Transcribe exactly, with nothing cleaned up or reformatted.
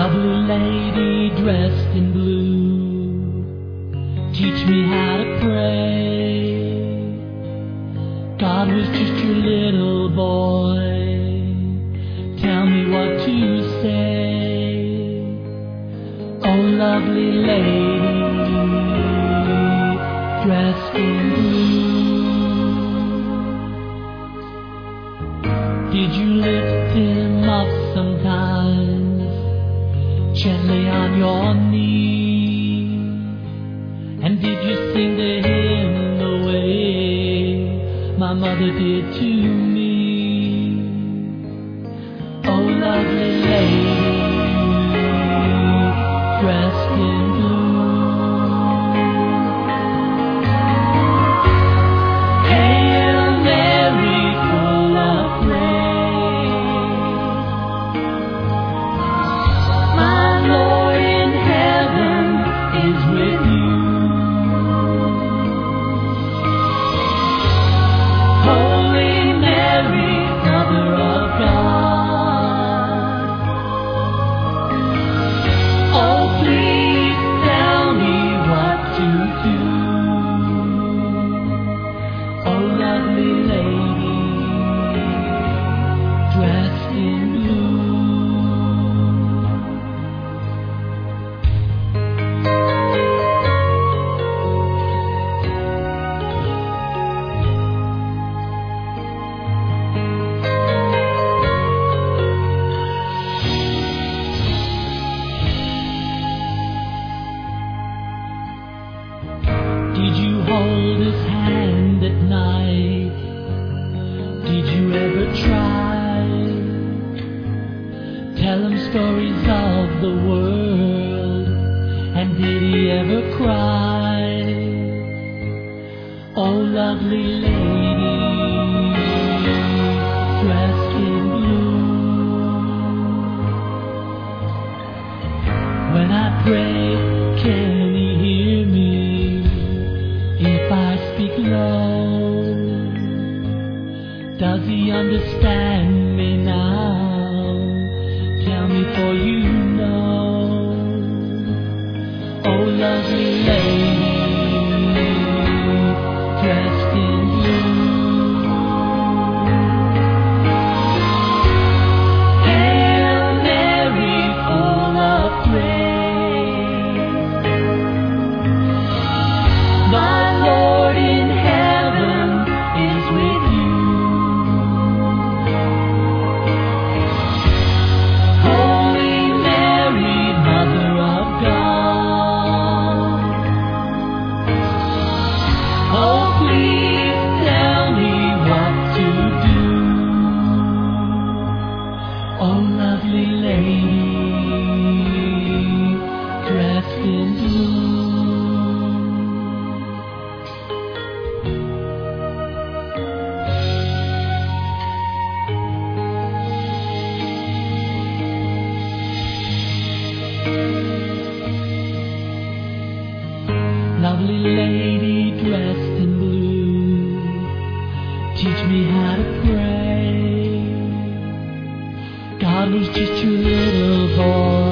Lovely lady dressed in blue, teach me how to pray. God was just your little boy, tell me what to say. Oh, lovely lady dressed in blue, did you lift him up sometimes, gently on your knee? And did you sing to him the way my mother did to me? Oh, lovely lady dressed in blue, Hail Mary, full of grace, my Lord in heaven is with you. Holy Mary, Mother of God, oh, please tell me what to do. Oh, lovely lady dressed in blue. Did you hold his hand at night? Did you ever try? Tell him stories of the world, and did he ever cry? Oh, lovely lady dressed in blue, when I pray, can he hear me? If I speak low, does he understand me now? Tell me, for you know. Oh, lovely lady dressed in blue, Hail Mary, full of grace, my Lord in heaven is with you. Holy Mary, Mother of God, oh, please tell me what to do. Oh, lovely lady dressed in blue. Lovely lady dressed in blue, teach me how to pray. God was just your little boy,